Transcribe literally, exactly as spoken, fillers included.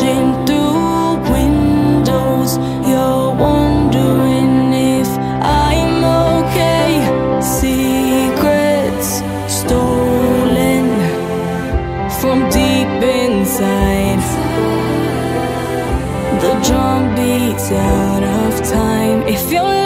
Watching through windows, you're wondering if I'm okay. Secrets stolen from deep inside. The drum beats out of time. If you're